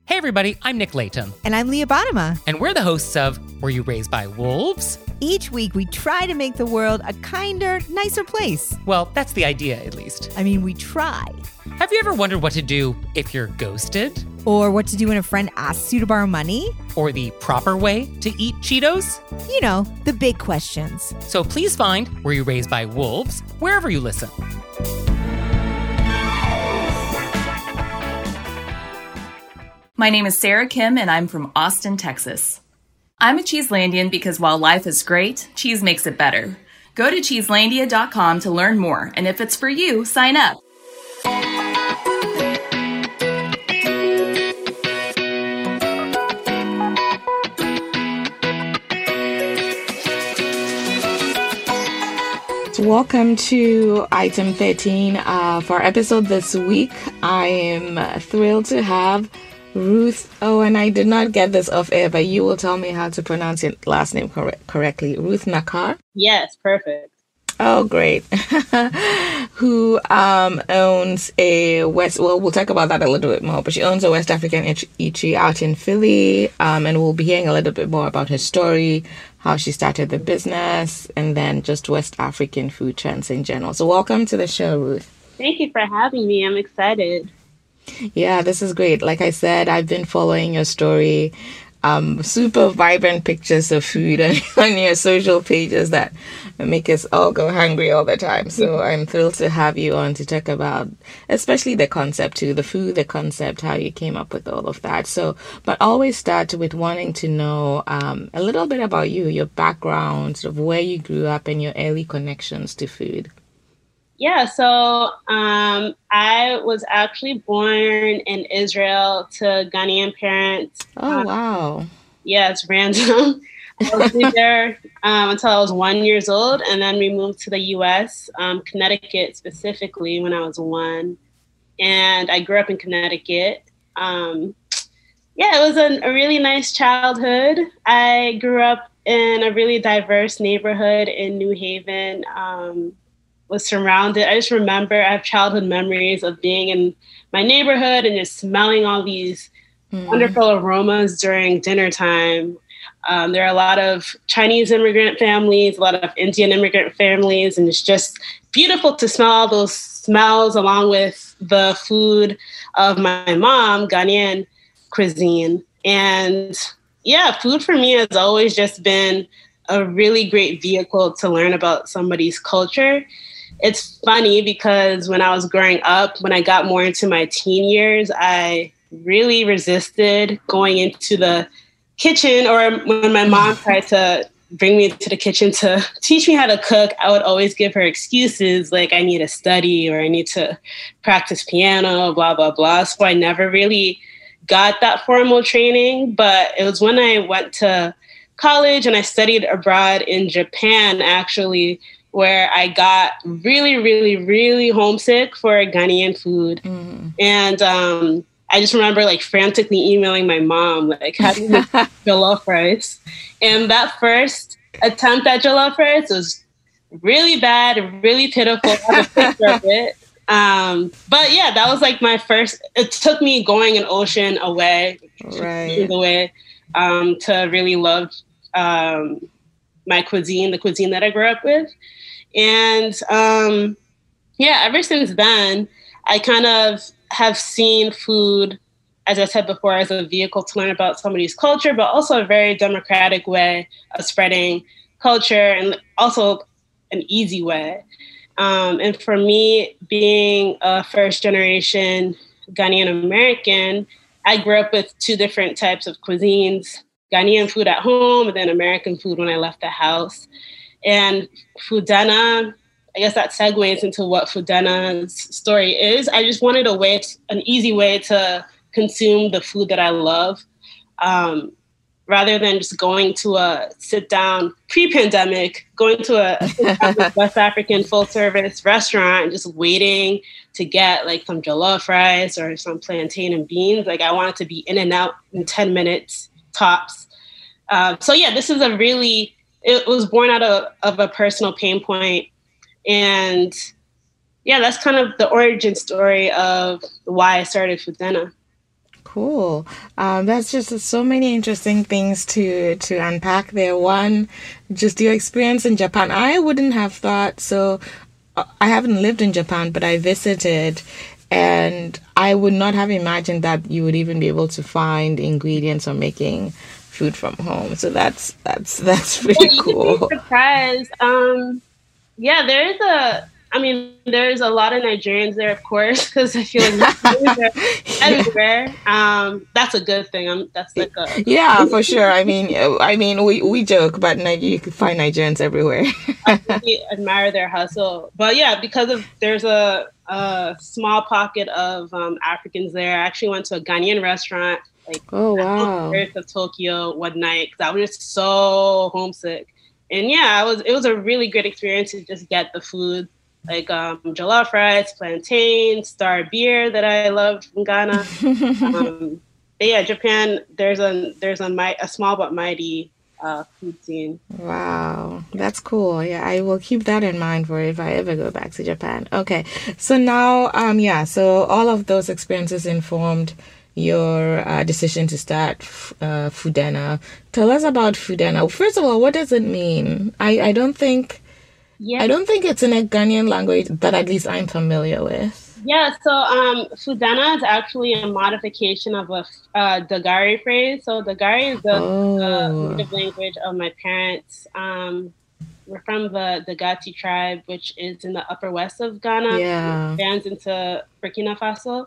Hey everybody, I'm Nick Layton. And I'm Leah Bottima. And we're the hosts of Were You Raised by Wolves? Each week we try to make the world a kinder, nicer place. Well, that's the idea, at least. I mean, we try. Have you ever wondered what to do if you're ghosted? Or what to do when a friend asks you to borrow money? Or the proper way to eat Cheetos? You know, the big questions. So please find Were You Raised by Wolves wherever you listen. My name is Sarah Kim, and I'm from Austin, Texas. I'm a Cheeselandian because while life is great, cheese makes it better. Go to Cheeselandia.com to learn more, and if it's for you, sign up. Welcome to Item 13. For our episode this week, I am thrilled to have Ruth. Oh, and I did not get this off air, but you will tell me how to pronounce your last name correctly. Ruth Nakar? Yes, perfect. Oh, great. Who owns a we'll talk about that a little bit more, but she owns a West African eatery out in Philly, and we'll be hearing a little bit more about her story, how she started the business, and then just West African food trends in general. So welcome to the show, Ruth. Thank you for having me. I'm excited. Yeah, this is great. Like I said, I've been following your story. Super vibrant pictures of food on your social pages that make us all go hungry all the time. So I'm thrilled to have you on to talk about, especially the concept too, the food, the concept, how you came up with all of that. So, but always start with wanting to know a little bit about you, your background, sort of where you grew up and your early connections to food. Yeah, so I was actually born in Israel to Ghanaian parents. Oh, wow. Yeah, it's random. I was there until I was 1 year old, and then we moved to the U.S., Connecticut specifically, when I was 1. And I grew up in Connecticut. It was a really nice childhood. I grew up in a really diverse neighborhood in New Haven. Was surrounded. I just remember I have childhood memories of being in my neighborhood and just smelling all these wonderful aromas during dinner time. There are a lot of Chinese immigrant families, a lot of Indian immigrant families, and it's just beautiful to smell all those smells along with the food of my mom, Ghanaian cuisine. And yeah, food for me has always just been a really great vehicle to learn about somebody's culture. It's funny because when I was growing up, when I got more into my teen years, I really resisted going into the kitchen, or when my mom tried to bring me to the kitchen to teach me how to cook, I would always give her excuses like I need to study or I need to practice piano, blah, blah, blah. So I never really got that formal training. But it was when I went to college and I studied abroad in Japan, actually, where I got really, really, really homesick for Ghanaian food. And I just remember like frantically emailing my mom, like, how do you make jollof rice? And that first attempt at jollof rice was really bad, really pitiful. I have a picture of it. But yeah, that was like my first, it took me going an ocean away, to really love my cuisine, the cuisine that I grew up with. And ever since then, I kind of have seen food, as I said before, as a vehicle to learn about somebody's culture, but also a very democratic way of spreading culture and also an easy way. And for me, being a first generation Ghanaian American, I grew up with two different types of cuisines, Ghanaian food at home and then American food when I left the house. And Foodana, I guess that segues into what Foodana's story is. I just wanted an easy way to consume the food that I love, rather than just going to a sit-down, pre-pandemic, going to a West African full-service restaurant and just waiting to get like some jollof rice or some plantain and beans. Like I wanted to be in and out in 10 minutes tops. This is it was born out of a personal pain point. And yeah, that's kind of the origin story of why I started Foodana. Cool. That's just so many interesting things to unpack there. One, just your experience in Japan. I wouldn't have thought so. I haven't lived in Japan, but I visited, and I would not have imagined that you would even be able to find ingredients or making food from home. So that's pretty cool. You'd be surprised. Yeah, there's a lot of Nigerians there, of course, because I feel like they're everywhere. That's a good thing. That's like a Yeah, for sure. I mean, we joke, but you can find Nigerians everywhere. I really admire their hustle. But yeah, there's a small pocket of Africans there. I actually went to a Ghanaian restaurant. Like, oh wow! Of Tokyo one night because I was just so homesick, and yeah, it was a really great experience to just get the food, like jollof rice, plantain, star beer that I loved from Ghana. But yeah, Japan. There's a small but mighty food scene. Wow, that's cool. Yeah, I will keep that in mind for if I ever go back to Japan. Okay, so now so all of those experiences informed your decision to start Fudena. Tell us about Fudena. First of all, what does it mean? I don't think it's in a Ghanaian language that at least I'm familiar with. Yeah, so Fudena is actually a modification of a Dagari phrase. So Dagari is the native language of my parents. We're from the Dagati tribe, which is in the upper west of Ghana. Yeah. It expands into Burkina Faso.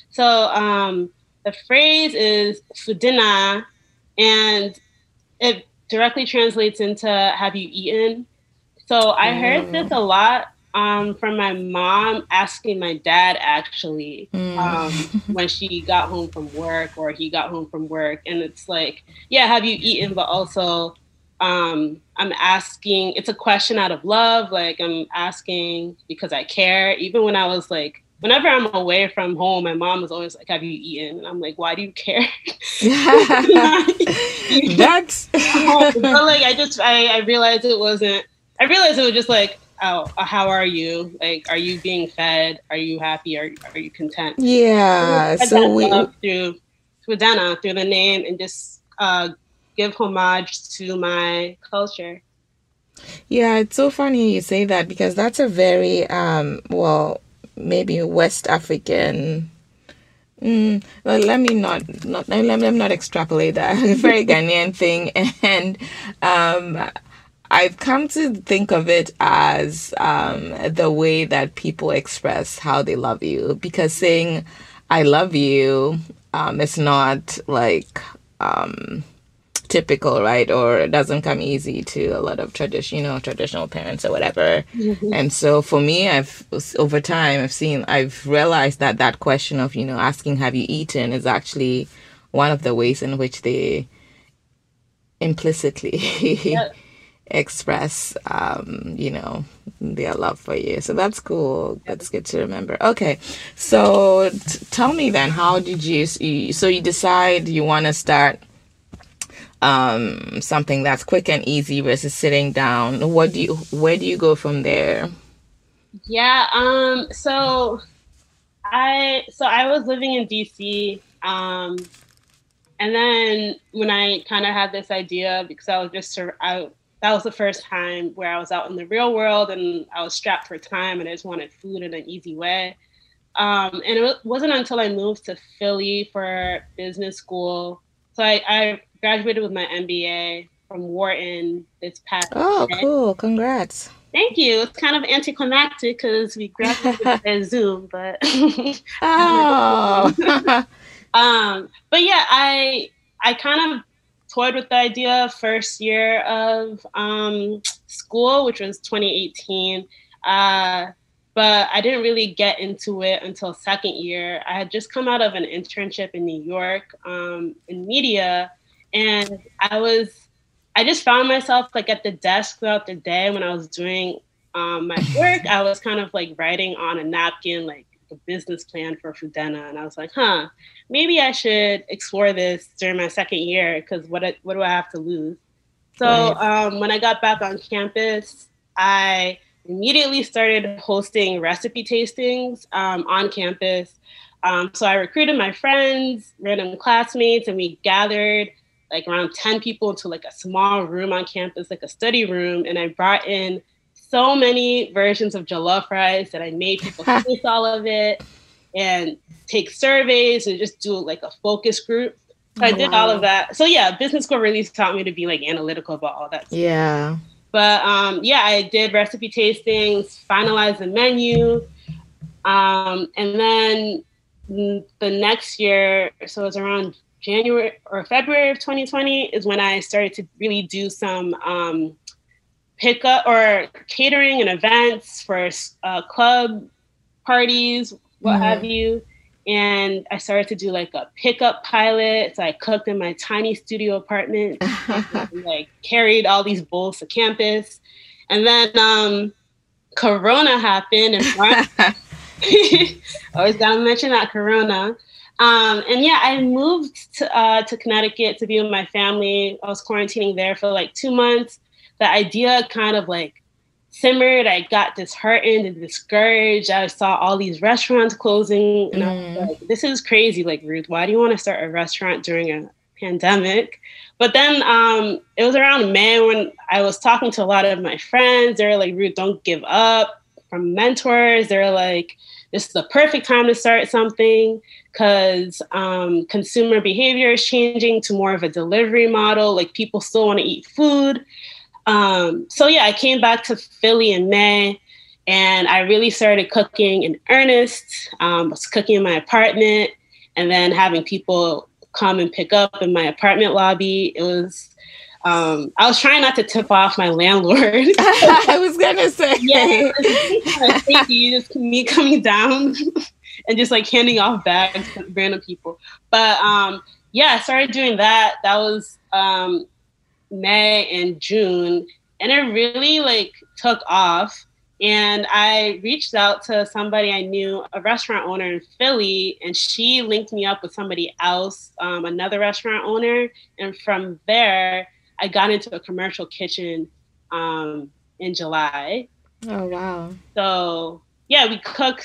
So the phrase is Fudena, and it directly translates into "Have you eaten?" So I heard this a lot from my mom asking my dad actually when she got home from work or he got home from work, and it's like, yeah, have you eaten? But also, I'm asking. It's a question out of love. Like I'm asking because I care. Even when I was like. Whenever I'm away from home, my mom was always like, have you eaten? And I'm like, why do you care? That's but like I realized it was just like, oh, how are you? Like, are you being fed? Are you happy? Are you content? Yeah. So we through Fudena, through the name, and just give homage to my culture. Yeah, it's so funny you say that because that's a very maybe West African. Well, let me not extrapolate that. Very Ghanaian thing, and I've come to think of it as the way that people express how they love you. Because saying "I love you" is not like typical, right? Or it doesn't come easy to a lot of traditional parents or whatever. Mm-hmm. And so for me, over time I've realized that question of asking have you eaten is actually one of the ways in which they implicitly express their love for you. So that's cool. That's good to remember. Okay, so tell me then, how did you decide you want to start something that's quick and easy versus sitting down? Where do you go from there? Yeah, so I was living in DC, and then when I kind of had this idea, because that was the first time where I was out in the real world and I was strapped for time and I just wanted food in an easy way. And it wasn't until I moved to Philly for business school. So I graduated with my MBA from Wharton this past Oh, May. Cool. Congrats. Thank you. It's kind of anticlimactic because we graduated at Zoom, but oh. But yeah, I kind of toyed with the idea first year of school, which was 2018. But I didn't really get into it until second year. I had just come out of an internship in New York in media, and I just found myself like at the desk throughout the day when I was doing my work. I was kind of like writing on a napkin like the business plan for Fudena, and I was like, maybe I should explore this during my second year because what do I have to lose? So when I got back on campus, I immediately started hosting recipe tastings on campus. So I recruited my friends, random classmates, and we gathered like around 10 people into like a small room on campus, like a study room. And I brought in so many versions of jollof rice that I made people taste all of it and take surveys and just do like a focus group. So I did all of that. So yeah, business school really taught me to be like analytical about all that stuff. Yeah. But I did recipe tastings, finalized the menu. And then the next year, so it was around January or February of 2020 is when I started to really do some pickup or catering and events for club parties, what have you. And I started to do like a pickup pilot. So I cooked in my tiny studio apartment, and, like carried all these bowls to campus. And then Corona happened in March. Always gotta mention that Corona. I moved to Connecticut to be with my family. I was quarantining there for like 2 months. The idea kind of like simmered. I got disheartened and discouraged. I saw all these restaurants closing, and I was like, "This is crazy, like Ruth. Why do you want to start a restaurant during a pandemic?" But then it was around May when I was talking to a lot of my friends. They were like, "Ruth, don't give up." From mentors, they're like, "This is the perfect time to start something because consumer behavior is changing to more of a delivery model. Like people still want to eat food." I came back to Philly in May and I really started cooking in earnest. Was cooking in my apartment and then having people come and pick up in my apartment lobby. It was, I was trying not to tip off my landlord. I was going to say. Yeah, kind of creepy, just me coming down and just like handing off bags to random people. But I started doing that. That was May and June, and it really like took off. And I reached out to somebody I knew, a restaurant owner in Philly, and she linked me up with somebody else, another restaurant owner. And from there, I got into a commercial kitchen in July. Oh, wow. So we cook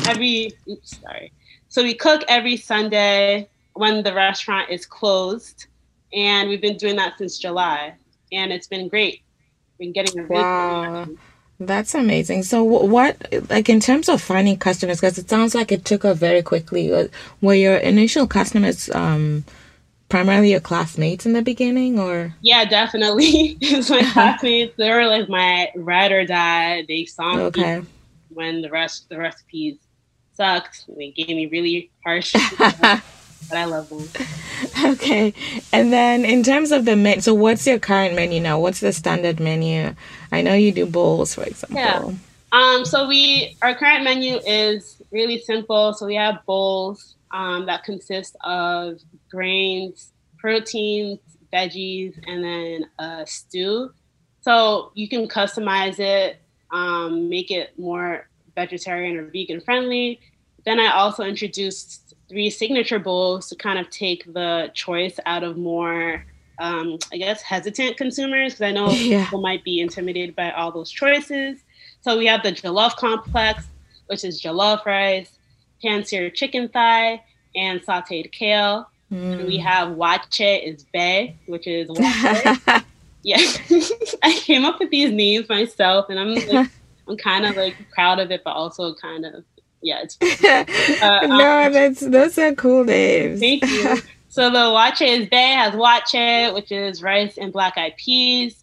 we cook every Sunday when the restaurant is closed. And we've been doing that since July, and it's been great. Been getting a wow, that's amazing. So, what, like, in terms of finding customers, because it sounds like it took off very quickly. Were your initial customers primarily your classmates in the beginning, or? Yeah, definitely. It's my classmates. They were like my ride or die. They saw me when the recipes sucked. They gave me really harsh. But I love them. Okay. And then in terms of the menu, so what's your current menu now? What's the standard menu? I know you do bowls, for example. Yeah. Our current menu is really simple. So we have bowls that consist of grains, proteins, veggies, and then a stew. So you can customize it, make it more vegetarian or vegan friendly. Then I also introduced 3 signature bowls to kind of take the choice out of more, hesitant consumers, because I know people might be intimidated by all those choices. So we have the Jollof Complex, which is jollof rice, pan-seared chicken thigh, and sauteed kale. And we have Wache is bae, which is yeah. I came up with these names myself, and I'm kind of like proud of it, but also kind of. Yeah, it's no, those are cool names. Thank you. So the Wache is bae has wache, which is rice and black-eyed peas,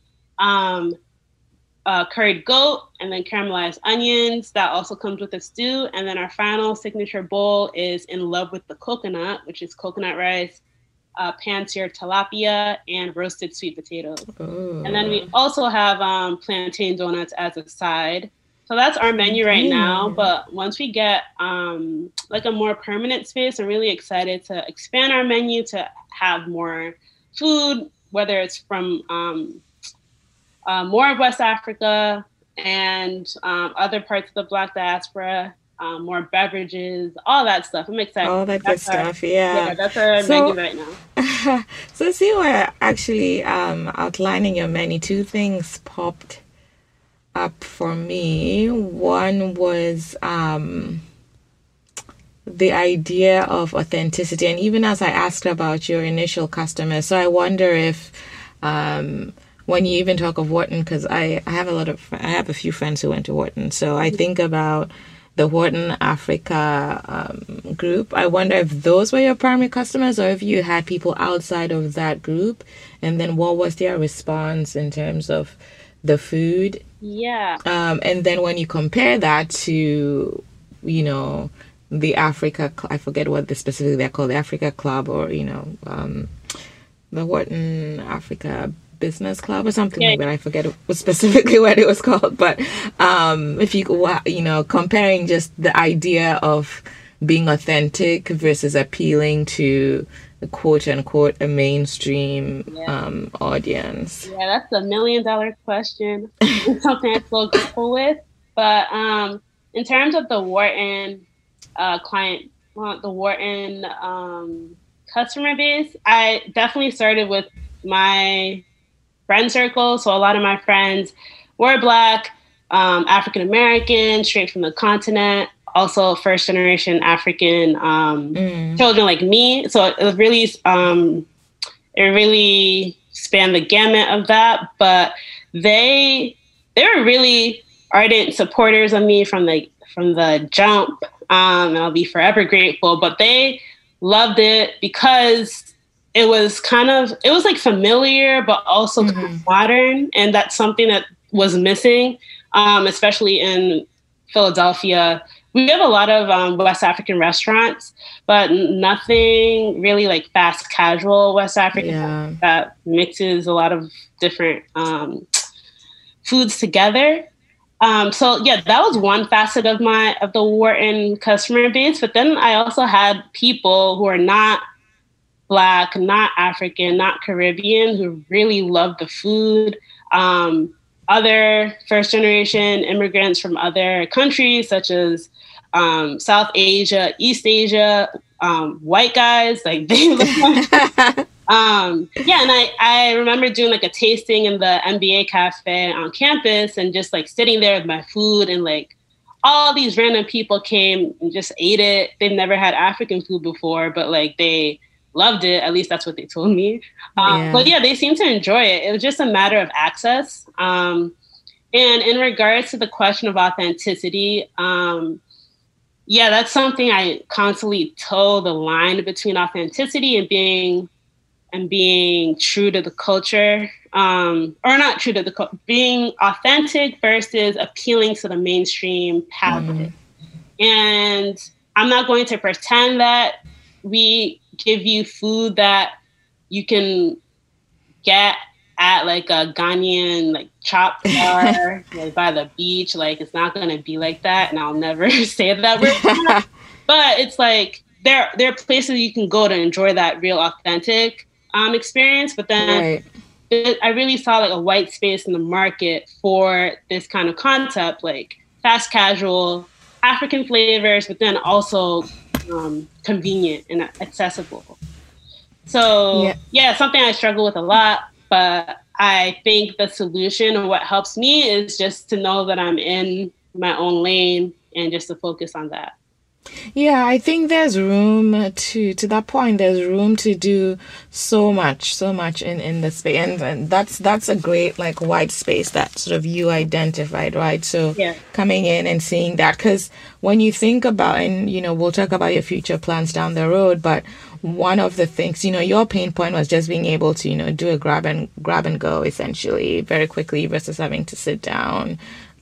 curried goat, and then caramelized onions. That also comes with a stew. And then our final signature bowl is In Love with the Coconut, which is coconut rice, pan-seared tilapia, and roasted sweet potatoes. Ooh. And then we also have plantain donuts as a side. So that's our menu right now. But once we get like a more permanent space, I'm really excited to expand our menu to have more food, whether it's from more of West Africa and other parts of the Black diaspora, more beverages, all that stuff. I'm excited. All that good stuff, yeah. That's our menu right now. So as you were actually outlining your menu, 2 things popped up for me. One was the idea of authenticity, and even as I asked about your initial customers, so I wonder if when you even talk of Wharton, because I have a few friends who went to Wharton, so I think about the Wharton Africa group. I wonder if those were your primary customers, or if you had people outside of that group, and then what was their response in terms of the food? Yeah. And then when you compare that to, you know, the Africa, I forget what specifically they're called, the Africa Club, or, you know, the Wharton Africa Business Club or something like that. I forget specifically what it was called. But if you know, comparing just the idea of being authentic versus appealing to quote unquote a mainstream audience. Yeah, that's $1 million question. It's something I still grapple with. But in terms of the Wharton the Wharton customer base, I definitely started with my friend circle. So a lot of my friends were Black, African American, straight from the continent, also first generation African children like me. So it really spanned the gamut of that. But they were really ardent supporters of me from the jump. And I'll be forever grateful. But they loved it because it was like familiar, but also kind of modern. And that's something that was missing, especially in Philadelphia. We have a lot of West African restaurants, but nothing really like fast casual West African that mixes a lot of different foods together. So yeah, that was one facet of the Wharton customer base. But then I also had people who are not Black, not African, not Caribbean, who really loved the food. Other first generation immigrants from other countries, such as South Asia, East Asia, white guys, like they look like. And I remember doing like a tasting in the MBA cafe on campus and just like sitting there with my food, and like all these random people came and just ate it. They've never had African food before, but like they loved it. At least that's what they told me. But yeah, they seemed to enjoy it. It was just a matter of access. And in regards to the question of authenticity, that's something I constantly toe the line between authenticity and being true to the culture, or not true to the being authentic versus appealing to the mainstream palate. And I'm not going to pretend that we give you food that you can get at like a Ghanaian like chop bar like by the beach. Like it's not going to be like that, and I'll never say that word. But it's like there are places you can go to enjoy that real authentic experience. But then I really saw like a white space in the market for this kind of concept, like fast casual African flavors, but then also convenient and accessible. So something I struggle with a lot, but I think the solution or what helps me is just to know that I'm in my own lane and just to focus on that. Yeah, I think there's room to that point. There's room to do so much in the space, and that's a great like white space that sort of you identified, right? So coming in and seeing that, because when you think about, and you know, we'll talk about your future plans down the road, but one of the things, you know, your pain point was just being able to, you know, do a grab and go essentially very quickly versus having to sit down.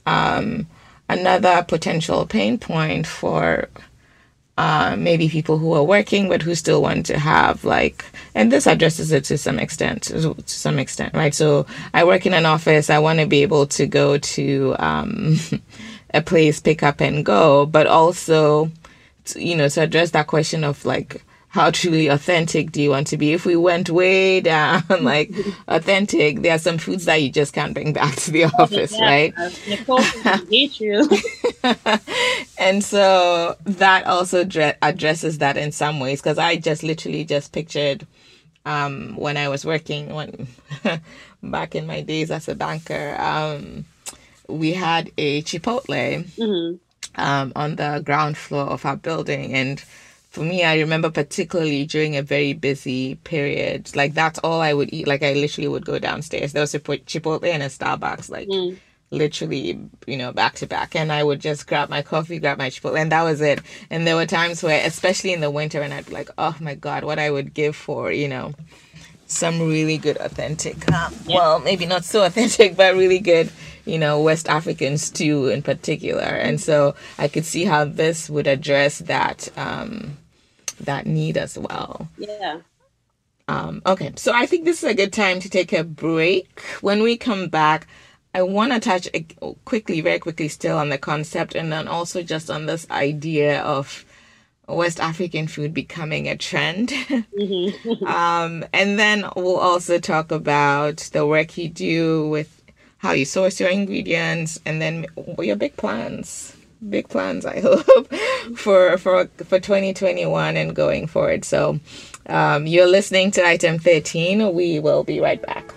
Another potential pain point for maybe people who are working but who still want to have like, and this addresses it to some extent, right? So I work in an office. I want to be able to go to a place, pick up and go, but also, you know, to address that question of like, how truly authentic do you want to be? If we went way down, like authentic, there are some foods that you just can't bring back to the office, right? And so that also addresses that in some ways, because I just literally just pictured when I was working back in my days as a banker, we had a Chipotle. on the ground floor of our building. And for me, I remember particularly during a very busy period, like that's all I would eat. Like I literally would go downstairs. There was a Chipotle and a Starbucks, like literally, back to back. And I would just grab my coffee, grab my Chipotle, and that was it. And there were times where, especially in the winter, and I'd be like, oh my God, what I would give for, some really good authentic, well, maybe not so authentic, but really good, West African stew in particular. And so I could see how this would address that that need as well. Yeah. Okay, so I think this is a good time to take a break. When we come back, I want to touch very quickly still on the concept, and then also just on this idea of West African food becoming a trend. And then we'll also talk about the work you do with how you source your ingredients, and then your big plans, I hope, for 2021 and going forward. So you're listening to Item 13. We will be right back.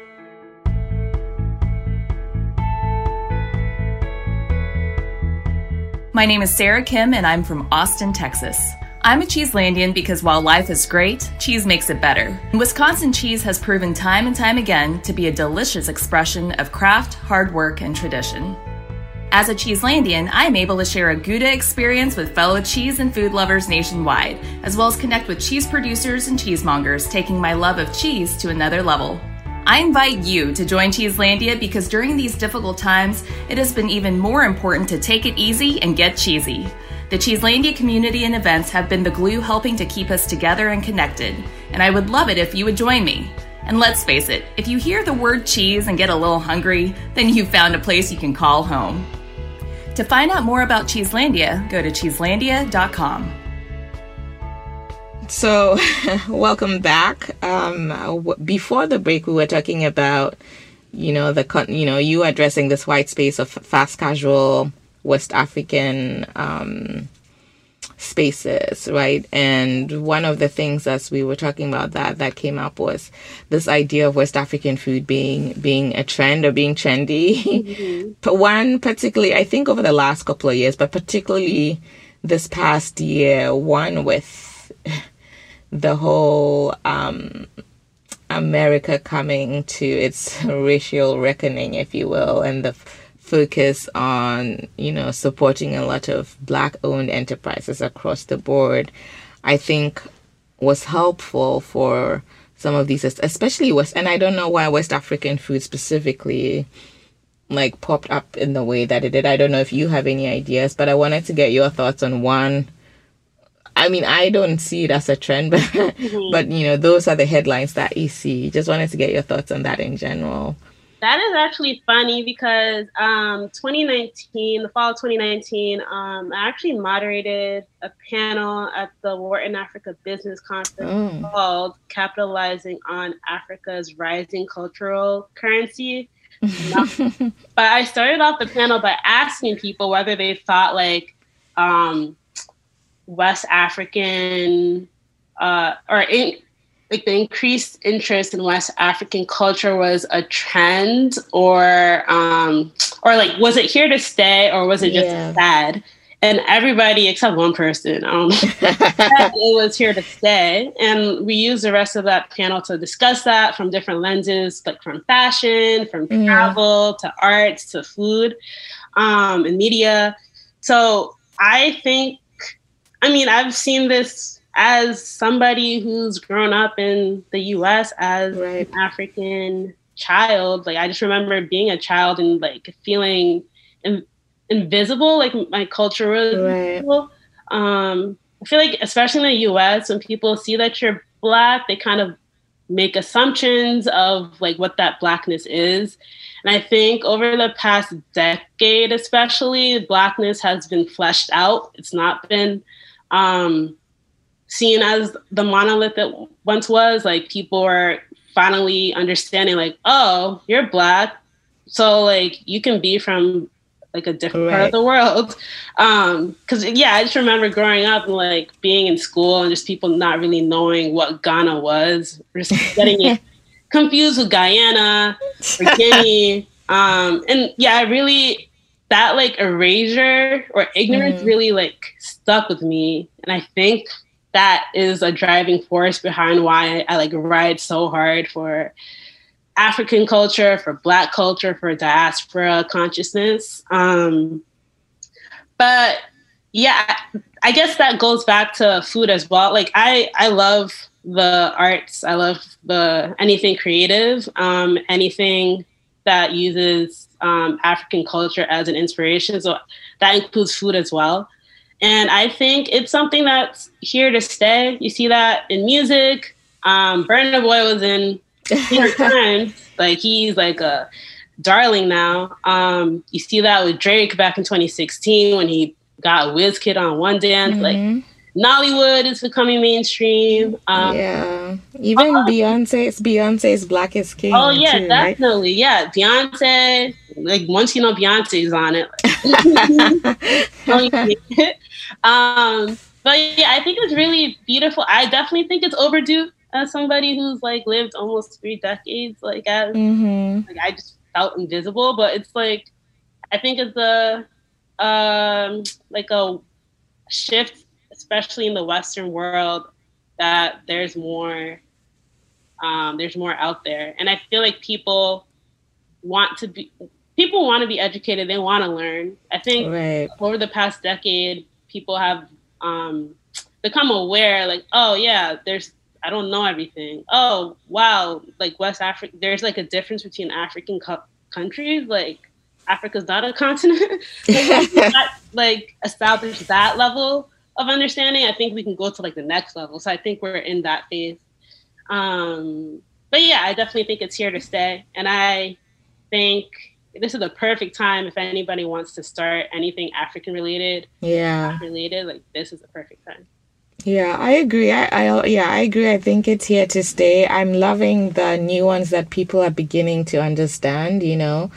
My name is Sarah Kim, and I'm from Austin, Texas. I'm a Cheeselandian because while life is great, cheese makes it better. Wisconsin cheese has proven time and time again to be a delicious expression of craft, hard work, and tradition. As a Cheeselandian, I am able to share a Gouda experience with fellow cheese and food lovers nationwide, as well as connect with cheese producers and cheesemongers, taking my love of cheese to another level. I invite you to join Cheeselandia because during these difficult times, it has been even more important to take it easy and get cheesy. The Cheeselandia community and events have been the glue helping to keep us together and connected, and I would love it if you would join me. And let's face it, if you hear the word cheese and get a little hungry, then you've found a place you can call home. To find out more about Cheeselandia, go to cheeselandia.com. So, welcome back. Before the break, we were talking about, you addressing this white space of fast casual West African spaces, right? And one of the things as we were talking about that came up was this idea of West African food being a trend or being trendy. But one particularly, I think over the last couple of years, but particularly this past year, one with the whole America coming to its racial reckoning, if you will, and the focus on, supporting a lot of Black-owned enterprises across the board, I think was helpful for some of these, especially and I don't know why West African food specifically popped up in the way that it did. I don't know if you have any ideas, but I wanted to get your thoughts on one. I mean, I don't see it as a trend, but, but those are the headlines that you see. Just wanted to get your thoughts on that in general. That is actually funny because 2019, the fall of 2019, I actually moderated a panel at the Wharton Africa Business Conference called Capitalizing on Africa's Rising Cultural Currency. But I started off the panel by asking people whether they thought West African the increased interest in West African culture was a trend or was it here to stay or was it just sad? And everybody except one person said it was here to stay. And we used the rest of that panel to discuss that from different lenses, from fashion, from travel to arts to food and media. So I think, I've seen this as somebody who's grown up in the U.S. as an African child. I just remember being a child and feeling invisible, my culture was invisible. I feel especially in the U.S., when people see that you're Black, they kind of make assumptions of what that Blackness is. And I think over the past decade, especially, Blackness has been fleshed out. It's not been seen as the monolith it once was. People are finally understanding, oh, you're Black, so you can be from a different part of the world. Because I just remember growing up and being in school and just people not really knowing what Ghana was, just getting it confused with Guyana or Guinea. I really that like erasure or ignorance really like stuck with me. And I think that is a driving force behind why I like ride so hard for African culture, for Black culture, for diaspora consciousness. But yeah, I guess that goes back to food as well. Like I love the arts. I love anything creative, anything that uses African culture as an inspiration. So that includes food as well. And I think it's something that's here to stay. You see that in music. Burna Boy was in New York Times. Like he's like a darling now. You see that with Drake back in 2016 when he got Wizkid on One Dance. Like Nollywood is becoming mainstream. Yeah, even Beyonce's Black is King. Oh yeah, too, definitely. Right? Yeah, Beyonce. Like once you know Beyonce's on it. But yeah, I think it's really beautiful. I definitely think it's overdue as somebody who's like lived almost 3 decades. Like as like I just felt invisible, but it's like I think it's a like a shift, especially in the Western world, that there's more out there. And I feel like people want to be educated. They want to learn. I think over the past decade, people have become aware, like, oh yeah, I don't know everything. Oh, wow. Like West Africa, there's like a difference between African countries. Like Africa's not a continent. Like establish that level of understanding. I think we can go to like the next level. So I think we're in that phase. But yeah, I definitely think it's here to stay. And I think this is the perfect time if anybody wants to start anything African related. Yeah. Like this is the perfect time. Yeah, I agree. I agree. I think it's here to stay. I'm loving the nuance that people are beginning to understand, you know.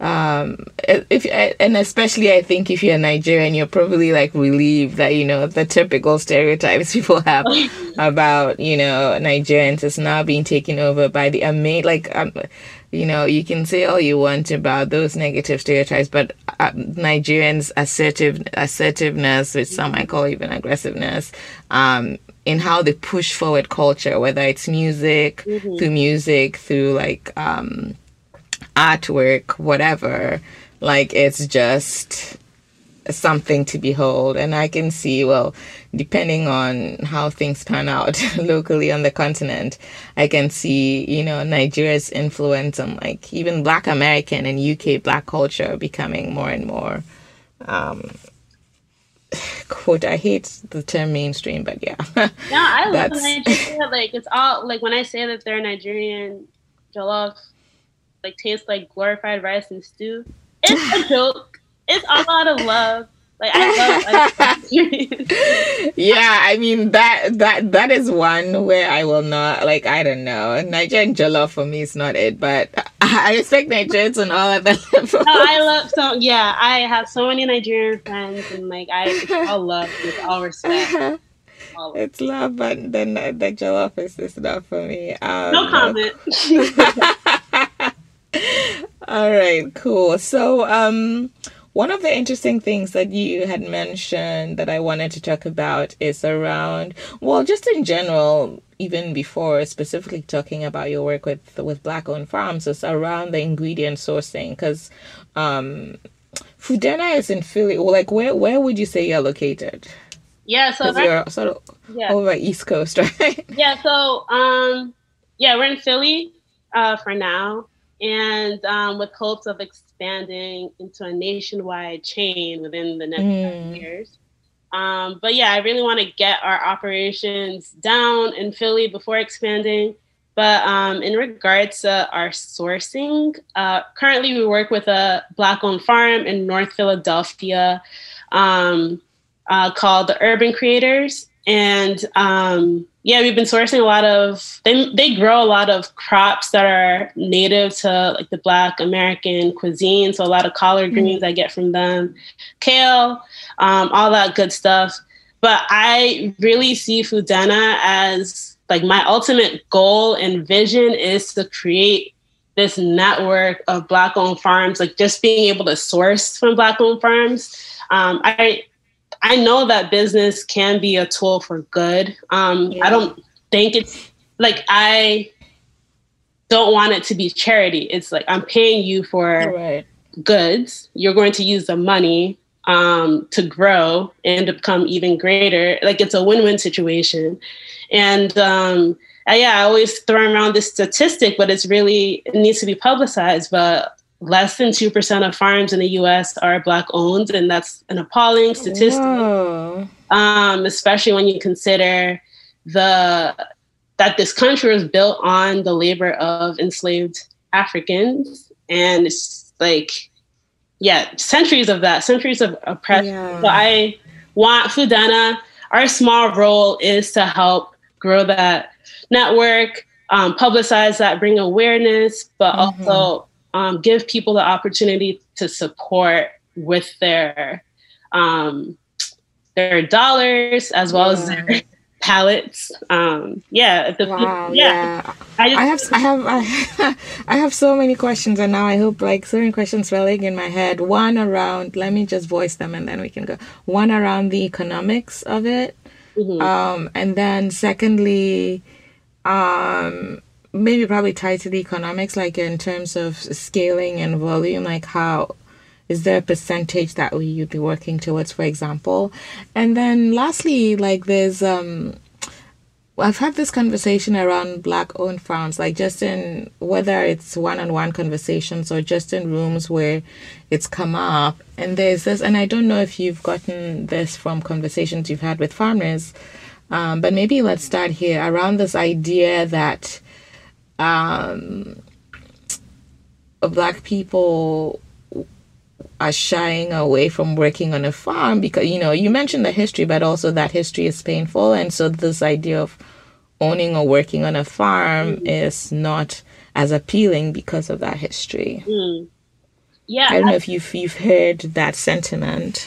And especially I think if you're Nigerian, you're probably like relieved that, you know, the typical stereotypes people have about, you know, Nigerians is now being taken over by the you know, you can say all you want about those negative stereotypes, but Nigerians' assertiveness, which some might call even aggressiveness, in how they push forward culture, whether it's music, through like artwork, whatever, like it's just something to behold. And I can see, well, depending on how things pan out locally on the continent, I can see, you know, Nigeria's influence on like even Black American and UK Black culture becoming more and more quote, I hate the term mainstream, but yeah. No, I love Nigeria. Like it's all like when I say that they're Nigerian jollof like tastes like glorified rice and stew, it's a joke. It's a lot of love. Like I love yeah, I mean that is one where I will not, like, I don't know. Nigerian jollof for me is not it, but I respect Nigerians on all other levels. No, I have so many Nigerian friends, and like it's all love, it's all respect. It's love, but then the jollof is not for me. No comment. All right, cool. So one of the interesting things that you had mentioned that I wanted to talk about is around, well, just in general, even before specifically talking about your work with Black-owned farms, is around the ingredient sourcing. Because Fudena is in Philly. Well, like, where would you say you're located? Yeah, so you're sort of over East Coast, right? Yeah, so we're in Philly for now. And with hopes of expanding into a nationwide chain within the next 5 years. But yeah, I really want to get our operations down in Philly before expanding. But in regards to our sourcing, currently we work with a Black-owned farm in North Philadelphia called the Urban Creators. And we've been sourcing a lot of, they grow a lot of crops that are native to like the Black American cuisine. So a lot of collard greens I get from them, kale, all that good stuff. But I really see Fudena as like my ultimate goal and vision is to create this network of Black-owned farms, like just being able to source from Black-owned farms. I know that business can be a tool for good. I don't think it's like, I don't want it to be charity. It's like, I'm paying you for goods. You're going to use the money to grow and to become even greater. Like, it's a win-win situation. And I always throw around this statistic, but it needs to be publicized. But less than 2% of farms in the U.S. are Black owned, and that's an appalling statistic. Especially when you consider that this country was built on the labor of enslaved Africans, and it's like, centuries of oppression. So I want FUDENA. Our small role is to help grow that network, publicize that, bring awareness, but also give people the opportunity to support with their dollars as well as their pallets. I have so many questions, and now I hope like certain questions rolling in my head. One around, let me just voice them and then we can go. One around the economics of it, and then secondly, maybe probably tied to the economics, like in terms of scaling and volume, like how is there a percentage that you'd be working towards, for example? And then lastly, like there's I've had this conversation around Black-owned farms, like just in whether it's one-on-one conversations or just in rooms where it's come up. And there's this, and I don't know if you've gotten this from conversations you've had with farmers, but maybe let's start here around this idea that Black people are shying away from working on a farm because, you mentioned the history, but also that history is painful. And so this idea of owning or working on a farm is not as appealing because of that history. Yeah. I don't know if you've heard that sentiment.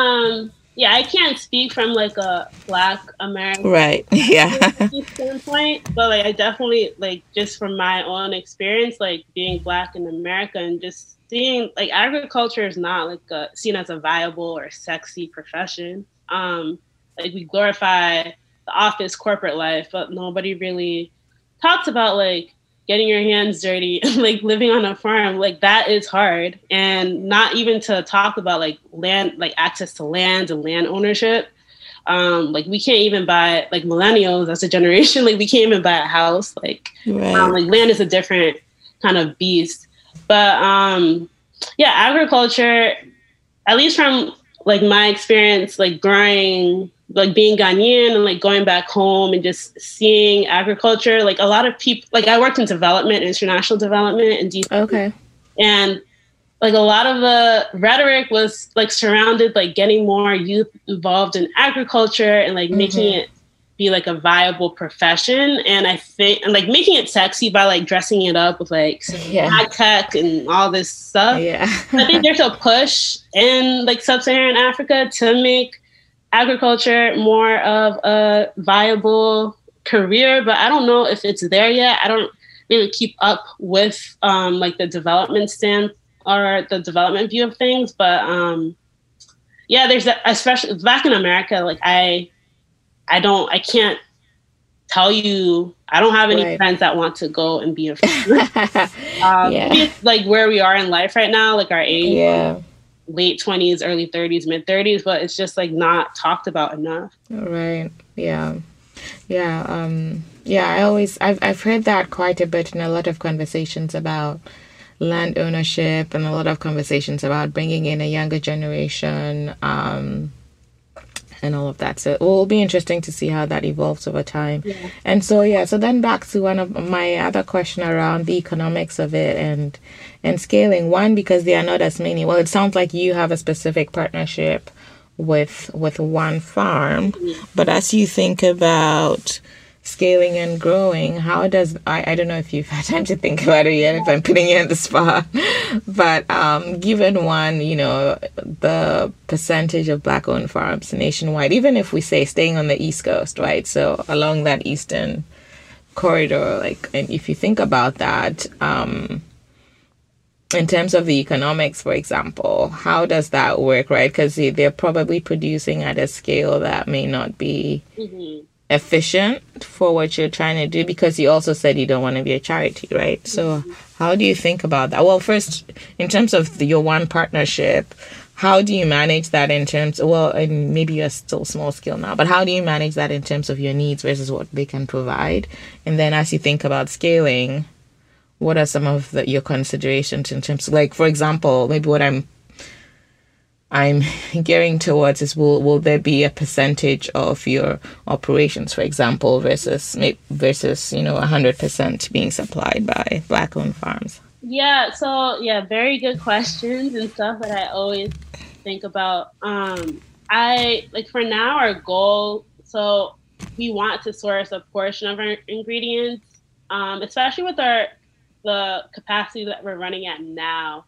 I can't speak from like a Black American standpoint, but like I definitely, like, just from my own experience, like being Black in America and just seeing like agriculture is not like seen as a viable or sexy profession. Like we glorify the office corporate life, but nobody really talks about like getting your hands dirty and like living on a farm. Like that is hard. And not even to talk about like land, like access to land and land ownership. Like we can't even buy, like millennials as a generation, like we can't even buy a house. Like, like land is a different kind of beast. But agriculture, at least from like my experience, like growing, like being Ghanaian and like going back home and just seeing agriculture, like a lot of people, like I worked in development, international development in DC. Okay. And like a lot of the rhetoric was like surrounded, like getting more youth involved in agriculture and like making it be like a viable profession. And I think, and like making it sexy by like dressing it up with like high tech and all this stuff. I think there's a push in like sub-Saharan Africa to make agriculture more of a viable career, but I don't know if it's there yet. I don't really keep up with like the development stand or the development view of things. But there's that, especially back in America, like I can't tell you, I don't have any friends that want to go and be a farmer. Maybe it's like where we are in life right now, like our age, late 20s, early 30s, mid 30s, but it's just like not talked about enough. Right. I've heard that quite a bit in a lot of conversations about land ownership and a lot of conversations about bringing in a younger generation, and all of that. So it will be interesting to see how that evolves over time. And so then back to one of my other question around the economics of it and scaling. One, because there are not as many. Well, it sounds like you have a specific partnership with one farm, but as you think about scaling and growing, how does I don't know if you've had time to think about it yet, if I'm putting you on the spot, but given one, the percentage of Black-owned farms nationwide, even if we say staying on the East Coast, right? So along that eastern corridor, like, and if you think about that, in terms of the economics, for example, how does that work, right? Because they're probably producing at a scale that may not be efficient for what you're trying to do, because you also said you don't want to be a charity, right? So how do you think about that? Well, first, in terms of your one partnership, how do you manage that in terms, well, and maybe you're still small scale now, but how do you manage that in terms of your needs versus what they can provide? And then as you think about scaling, what are some of your considerations in terms of, like, for example, maybe what I'm gearing towards is, will there be a percentage of your operations, for example, versus 100% being supplied by Black-owned farms? Yeah, so very good questions and stuff that I always think about. I like, for now, our goal, so we want to source a portion of our ingredients, especially with the capacity that we're running at now.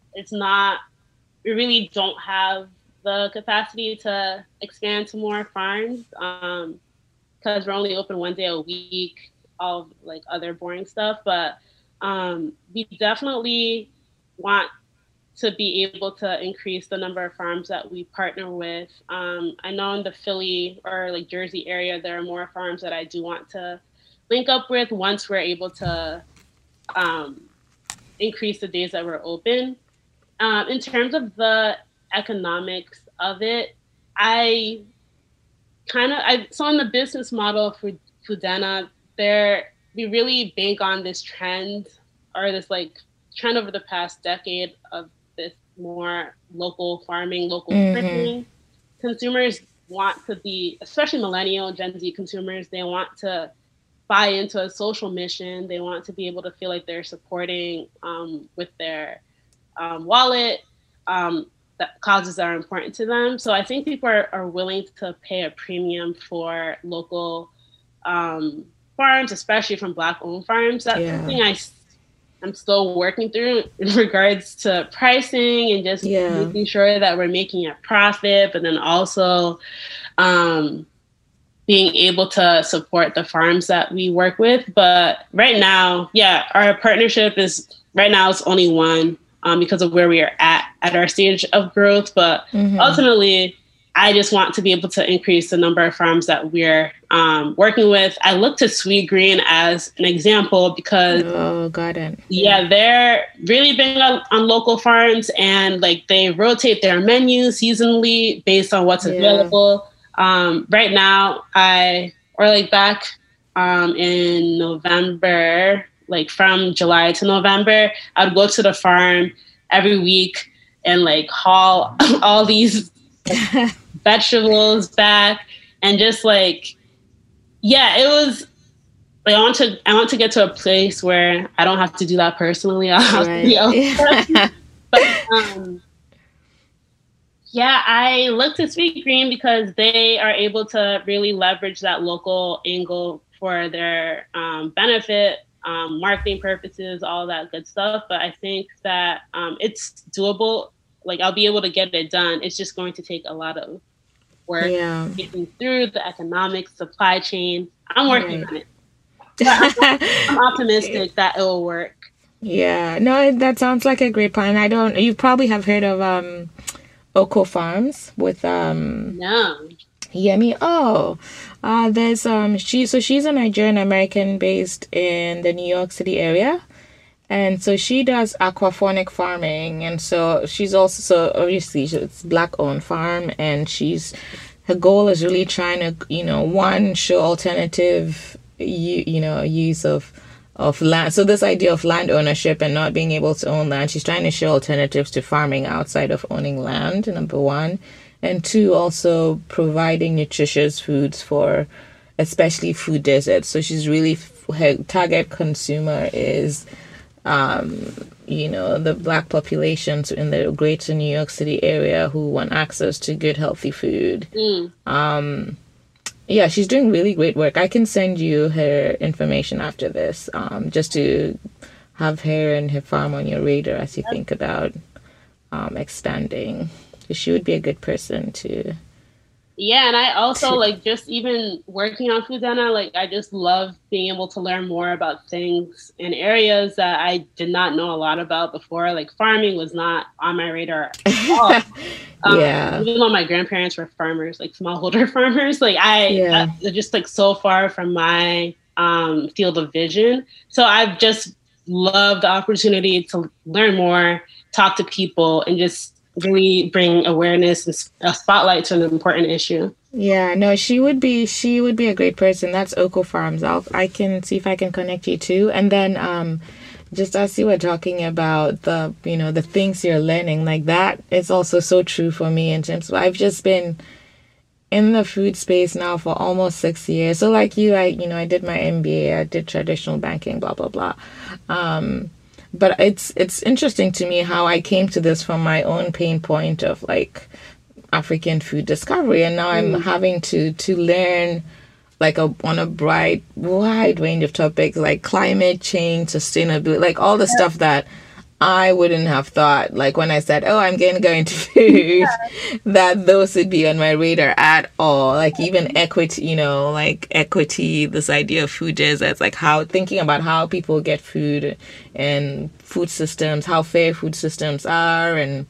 We really don't have the capacity to expand to more farms, because we're only open one day a week, all like other boring stuff. But we definitely want to be able to increase the number of farms that we partner with. I know in the Philly or like Jersey area, there are more farms that I do want to link up with once we're able to increase the days that we're open. In terms of the economics of it, so in the business model for Foodena, we really bank on this trend, or this like trend over the past decade, of this more local farming, local cooking. Consumers want to be, especially millennial, Gen Z consumers, they want to buy into a social mission. They want to be able to feel like they're supporting with their wallet, that causes that are important to them. So I think people are willing to pay a premium for local farms, especially from Black-owned farms. That's something I'm still working through in regards to pricing and just making sure that we're making a profit, but then also being able to support the farms that we work with. But right now, our partnership is, right now it's only one, because of where we are at our stage of growth. But ultimately, I just want to be able to increase the number of farms that we're working with. I look to Sweetgreen as an example because they're really big on local farms, and like they rotate their menu seasonally based on what's available. Right now, back in November, like from July to November, I'd go to the farm every week and like haul all these vegetables back, and just like, it was like, I want to get to a place where I don't have to do that personally. I'll have somebody else. But I look to Sweetgreen because they are able to really leverage that local angle for their benefit, marketing purposes, all that good stuff. But I think that it's doable. Like, I'll be able to get it done. It's just going to take a lot of work getting through the economic supply chain. I'm working on it. But I'm optimistic that it will work. Yeah, no, that sounds like a great plan. You probably have heard of Oko Farms with No. Yemi. There's she's a Nigerian American based in the New York City area. And so she does aquaponic farming, and so she's also, obviously it's Black-owned farm, and her goal is really trying to, one, show alternative, use of land. So this idea of land ownership and not being able to own land, she's trying to show alternatives to farming outside of owning land, number one. And two, also providing nutritious foods for especially food deserts. So she's really, her target consumer is the Black populations in the greater New York City area who want access to good, healthy food. She's doing really great work. I can send you her information after this, just to have her and her farm on your radar as you think about expanding. She would be a good person to Yeah, and I also like just even working on Foodana, like I just love being able to learn more about things in areas that I did not know a lot about before. Like farming was not on my radar at all. Yeah. Even though my grandparents were farmers, like smallholder farmers, like they're just like so far from my field of vision. So I've just loved the opportunity to learn more, talk to people, and just really bring awareness and a spotlight to an important issue. Yeah, no, she would be a great person. That's Oko Farms. I can see if I can connect you too. And then just as you were talking about the things you're learning, like that is also so true for me in terms of I've just been in the food space now for almost 6 years. So like you, I did my MBA, I did traditional banking, blah blah blah. But it's interesting to me how I came to this from my own pain point of like African food discovery, and now I'm having to learn like on a wide range of topics like climate change, sustainability, like all the stuff that I wouldn't have thought, like when I said, oh, I'm going to go into food, that those would be on my radar at all. Like even equity, like equity, this idea of food deserts, like thinking about how people get food and food systems, how fair food systems are. And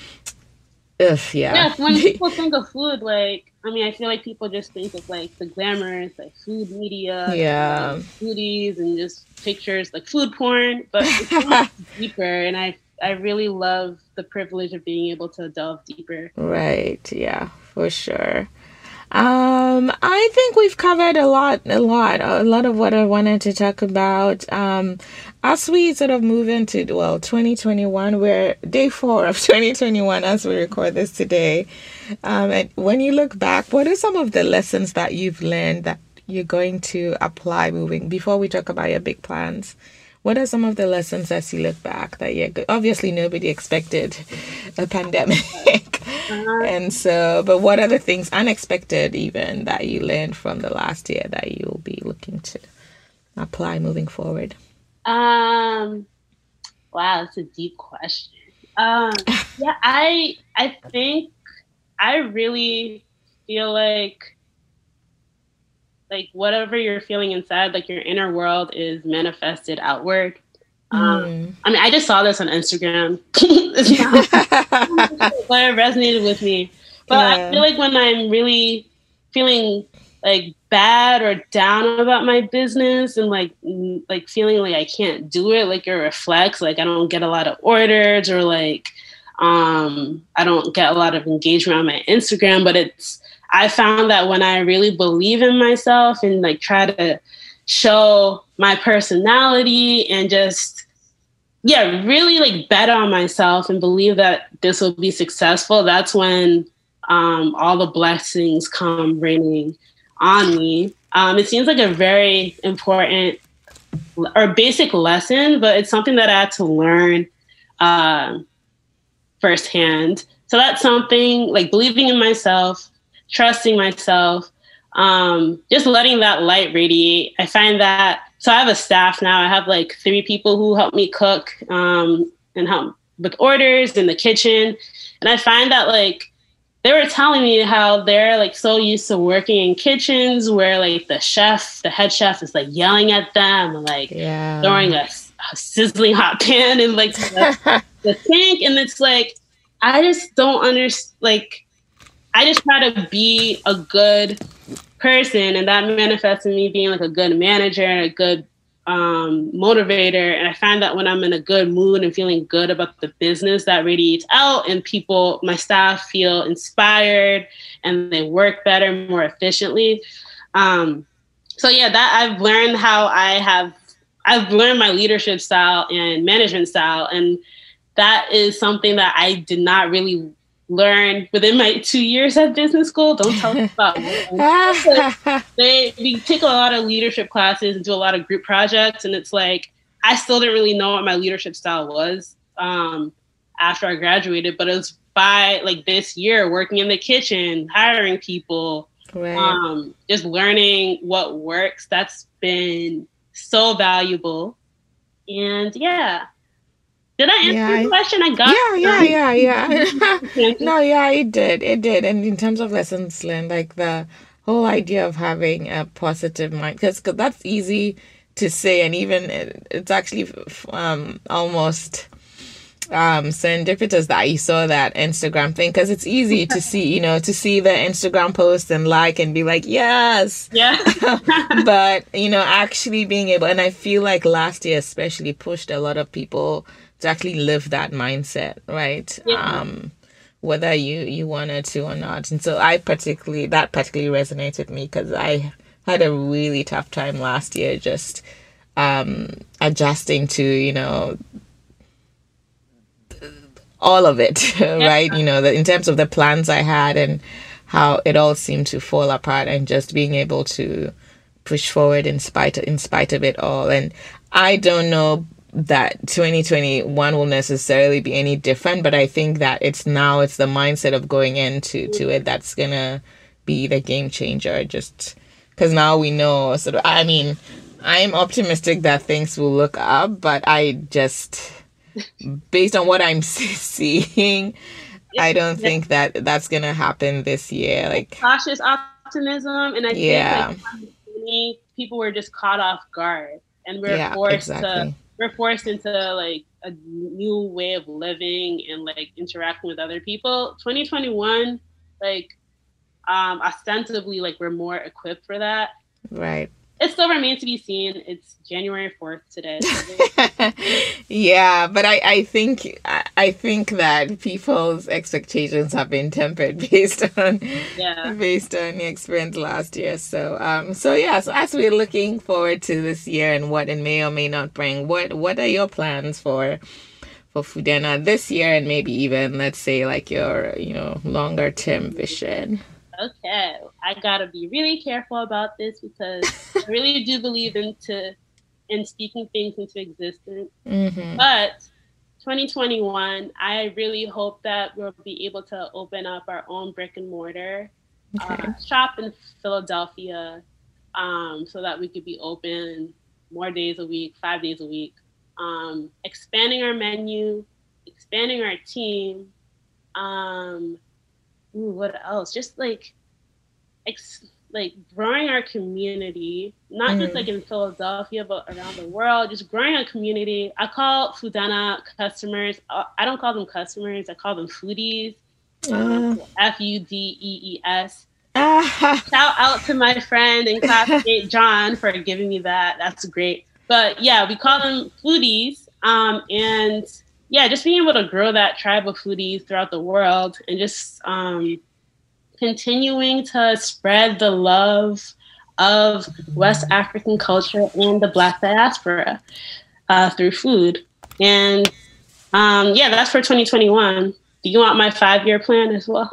yeah, when people think of food, like, I mean, I feel like people just think of like the glamorous, like food media, yeah, and, like, foodies and just pictures, like food porn, but it's so much deeper. And I really love the privilege of being able to delve deeper. Right. Yeah, for sure. I think we've covered a lot of what I wanted to talk about. As we sort of move into 2021, we're day 4 of 2021 as we record this today. And when you look back, what are some of the lessons that you've learned that you're going to apply before we talk about your big plans? What are some of the lessons as you look back that obviously nobody expected a pandemic. And so, but what are the things unexpected even that you learned from the last year that you'll be looking to apply moving forward? Wow, that's a deep question. Yeah, I think I really feel like whatever you're feeling inside, like your inner world is manifested outward. I mean, I just saw this on Instagram. But it resonated with me. But I feel like when I'm really feeling like bad or down about my business and like feeling like I can't do it, like it reflects, like I don't get a lot of orders or like I don't get a lot of engagement on my Instagram. But I found that when I really believe in myself and like try to show my personality and just, really like bet on myself and believe that this will be successful, that's when all the blessings come raining on me. It seems like a very important or basic lesson, but it's something that I had to learn firsthand. So that's something like believing in myself, trusting myself, just letting that light radiate. I find that, so I have a staff now. I have like 3 people who help me cook and help with orders in the kitchen. And I find that like they were telling me how they're like so used to working in kitchens where like the head chef is like yelling at them and like throwing a sizzling hot pan in like the sink. And it's like, I just don't understand, like, I just try to be a good person, and that manifests in me being like a good manager and a good motivator. And I find that when I'm in a good mood and feeling good about the business, that radiates out, and people, my staff, feel inspired and they work better, more efficiently. So yeah, that I've learned I've learned my leadership style and management style, and that is something that I did not really learn within my 2 years at business school. Don't tell me about it. We take a lot of leadership classes and do a lot of group projects, and it's like I still didn't really know what my leadership style was after I graduated, but it was by like this year working in the kitchen, hiring people, just learning what works. That's been so valuable. And yeah. Did I answer the question? I got yeah. No, yeah, it did. It did. And in terms of lessons learned, like the whole idea of having a positive mind, because that's easy to say, and even it's actually almost serendipitous that you saw that Instagram thing, because it's easy to see, to see the Instagram post and like and be like, yes. Yeah. But, actually being able, and I feel like last year especially pushed a lot of people to actually live that mindset, right? Yeah. Whether you wanted to or not. And so that particularly resonated with me, because I had a really tough time last year just adjusting to, all of it, right? In terms of the plans I had and how it all seemed to fall apart, and just being able to push forward in spite of it all. And I don't know that 2021 will necessarily be any different, but I think that it's the mindset of going into it that's gonna be the game changer, just because now we know I'm optimistic that things will look up, but I just, based on what I'm seeing, I don't think that that's gonna happen this year. Like cautious optimism, and I think many people were just caught off guard, and we're forced into like a new way of living and like interacting with other people. 2021, like ostensibly, like we're more equipped for that. Right. It still remains to be seen. It's January 4th today. Yeah, but I think that people's expectations have been tempered based on the experience last year. So as we're looking forward to this year and what it may or may not bring, what are your plans for Fudena this year, and maybe even, let's say, like your longer term vision? Okay, I gotta be really careful about this, because I really do believe in speaking things into existence. Mm-hmm. But 2021, I really hope that we'll be able to open up our own brick and mortar shop in Philadelphia, so that we could be open more days a week, 5 days a week, expanding our menu, expanding our team. What else? Just like growing our community, not just like in Philadelphia, but around the world. Just growing our community. I call Fudena customers. I don't call them customers. I call them foodies. Fudees. Shout out to my friend and classmate John for giving me that. That's great. But yeah, we call them foodies. And yeah, just being able to grow that tribe of foodies throughout the world, and just continuing to spread the love of West African culture and the Black diaspora through food. And that's for 2021. Do you want my 5-year plan as well?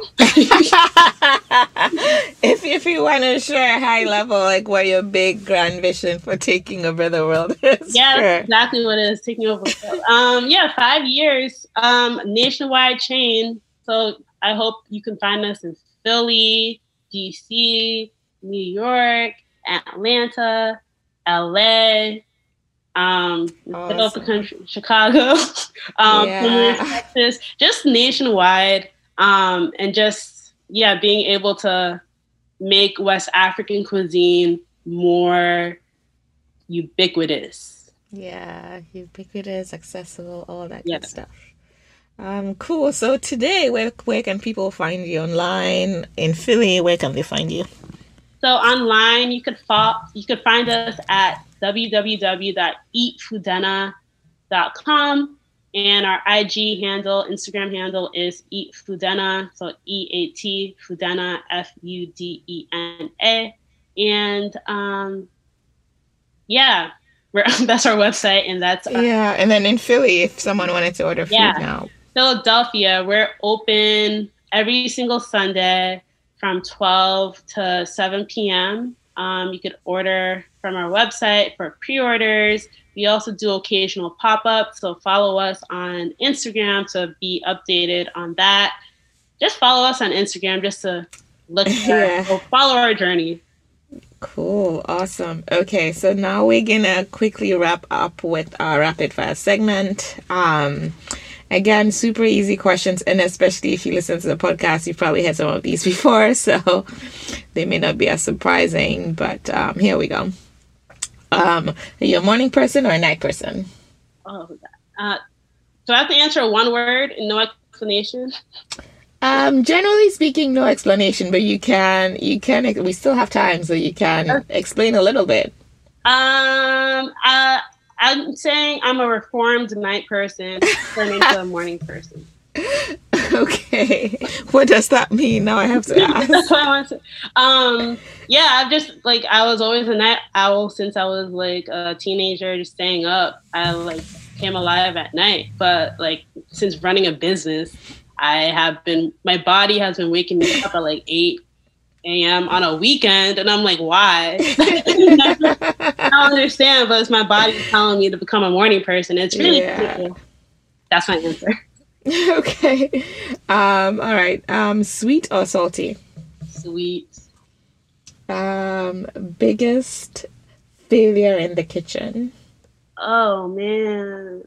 If you want to share high level, like what your big grand vision for taking over the world is. Yeah, sure. That's exactly what it is, taking over the world. 5 years, nationwide chain. So I hope you can find us in Philly, DC, New York, Atlanta, LA, middle of the country, Chicago, Texas, just nationwide, and just being able to make West African cuisine more ubiquitous. Yeah, ubiquitous, accessible, all that good stuff. Cool. So today, where can people find you online? In Philly, where can they find you? So online, you could find us at www.eatfudena.com, and our IG handle, Instagram handle is eatfudena, so EAT Fudena, FUDENA, and that's our website, and that's and then in Philly, if someone wanted to order food now. Philadelphia, we're open every single Sunday from 12 to 7 p.m. You could order from our website for pre-orders. We also do occasional pop-ups, so follow us on Instagram to be updated on that. Just follow us on Instagram just to look follow our journey. Cool. Awesome. Okay, so now we're gonna quickly wrap up with our rapid fire segment. Again, super easy questions, and especially if you listen to the podcast, you've probably had some of these before, so they may not be as surprising, but here we go. Are you a morning person or a night person? Oh, do I have to answer one word and no explanation? Generally speaking, no explanation, but you can, we still have time, so you can explain a little bit. I'm saying I'm a reformed night person, turning into a morning person. Okay. What does that mean? Now I have to ask. That's what I want to say. Yeah, I've just, like, I was always a night owl since I was, like, a teenager, just staying up. I, like, came alive at night. But, like, since running a business, my body has been waking me up at like 8 a.m. on a weekend. And I'm like, why? I don't understand, but it's my body telling me to become a morning person. It's really cool. That's my answer. Okay. All right. Sweet or salty? Sweet. Biggest failure in the kitchen? Oh, man.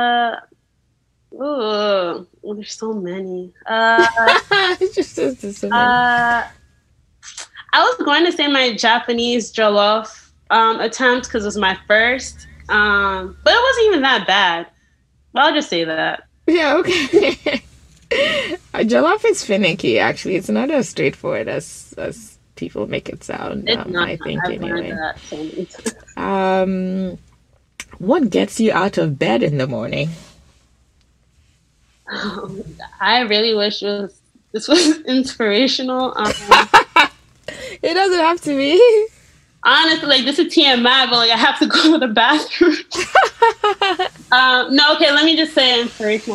There's so many. It's just so many. I was going to say my Japanese jollof attempt because it was my first, but it wasn't even that bad. But I'll just say that. Yeah, okay. Jollof is finicky, actually. It's not as straightforward as people make it sound. It's not. I think I've anyway. That. What gets you out of bed in the morning? I really wish this was inspirational. It doesn't have to be. Honestly, like, this is TMI, but like I have to go to the bathroom. No, okay, let me just say inspirational.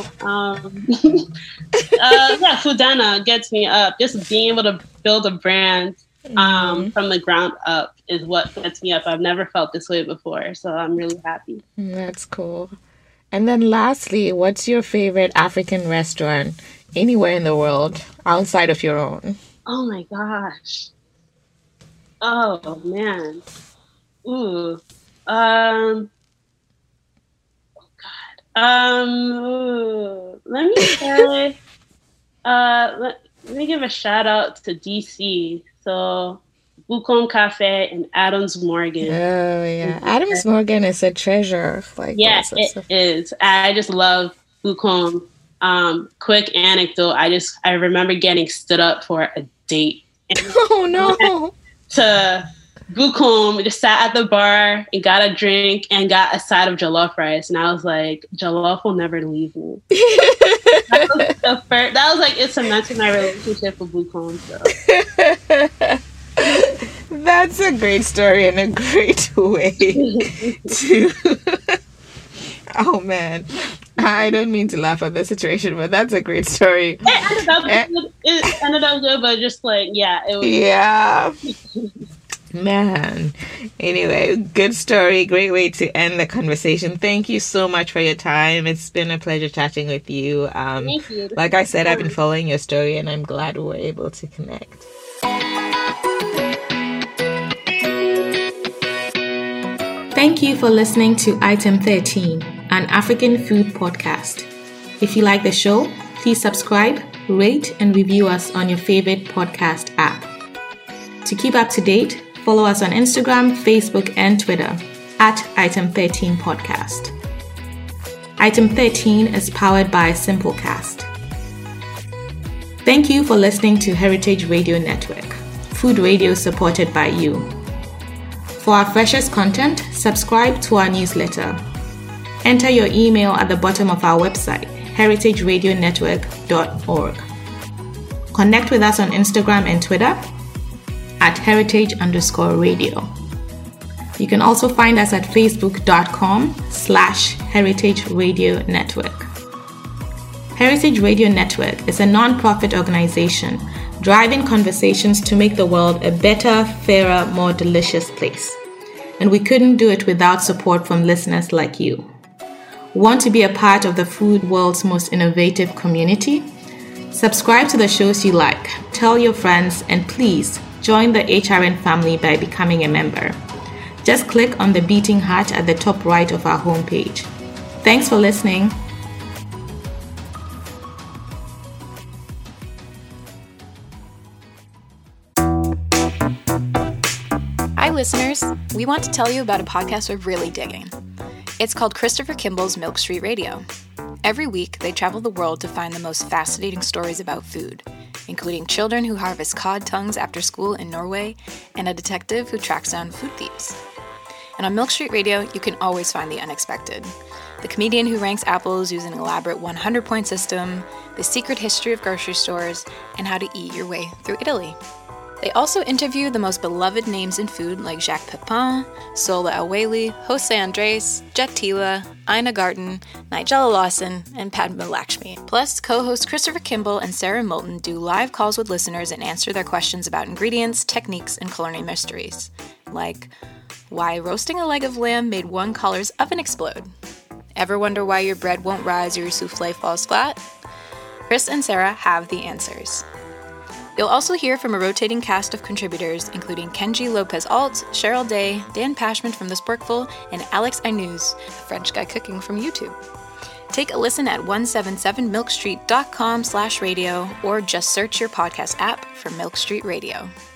Yeah, Fudana gets me up. Just being able to build a brand from the ground up is what gets me up. I've never felt this way before, so I'm really happy. That's cool. And then lastly, what's your favorite African restaurant anywhere in the world outside of your own? Oh my gosh. Oh man. Ooh. Let me say let me give a shout out to DC. So Bukom Cafe and Adams Morgan. Oh yeah, Adams Morgan is a treasure. Like, yeah, it is. I just love Bukom. Quick anecdote: I remember getting stood up for a date. Oh no! To Bukom, just sat at the bar and got a drink and got a side of jollof rice, and I was like, jollof will never leave me. That was like, it cemented my relationship with Bukom. So. That's a great story and a great way to... Oh, man. I don't mean to laugh at the situation, but that's a great story. It ended up good, but just like, yeah. It was. Yeah. Man. Anyway, good story. Great way to end the conversation. Thank you so much for your time. It's been a pleasure chatting with you. Thank you. Like I said, I've been following your story, and I'm glad we were able to connect. Thank you for listening to Item 13, an African food podcast. If you like the show, please subscribe, rate, and review us on your favorite podcast app. To keep up to date, follow us on Instagram, Facebook, and Twitter at Item 13 Podcast. Item 13 is powered by Simplecast. Thank you for listening to Heritage Radio Network, food radio supported by you. For our freshest content, subscribe to our newsletter. Enter your email at the bottom of our website, heritageradionetwork.org. Connect with us on Instagram and Twitter at heritage_radio. You can also find us at facebook.com/Heritage Radio Network. Heritage Radio Network is a non-profit organization driving conversations to make the world a better, fairer, more delicious place. And we couldn't do it without support from listeners like you. Want to be a part of the food world's most innovative community? Subscribe to the shows you like, tell your friends, and please join the HRN family by becoming a member. Just click on the beating heart at the top right of our homepage. Thanks for listening. Hi, listeners. We want to tell you about a podcast we're really digging. It's called Christopher Kimball's Milk Street Radio. Every week, they travel the world to find the most fascinating stories about food, including children who harvest cod tongues after school in Norway and a detective who tracks down food thieves. And on Milk Street Radio, you can always find the unexpected. The comedian who ranks apples using an elaborate 100-point system, the secret history of grocery stores, and how to eat your way through Italy. They also interview the most beloved names in food like Jacques Pepin, Sola El-Waylly, Jose Andres, Jet Tila, Ina Garten, Nigella Lawson, and Padma Lakshmi. Plus, co-hosts Christopher Kimball and Sarah Moulton do live calls with listeners and answer their questions about ingredients, techniques, and culinary mysteries. Like, why roasting a leg of lamb made one caller's oven explode? Ever wonder why your bread won't rise or your souffle falls flat? Chris and Sarah have the answers. You'll also hear from a rotating cast of contributors, including Kenji Lopez-Alt, Cheryl Day, Dan Pashman from The Sporkful, and Alex Aynouz, a French guy cooking from YouTube. Take a listen at 177milkstreet.com/radio or just search your podcast app for Milk Street Radio.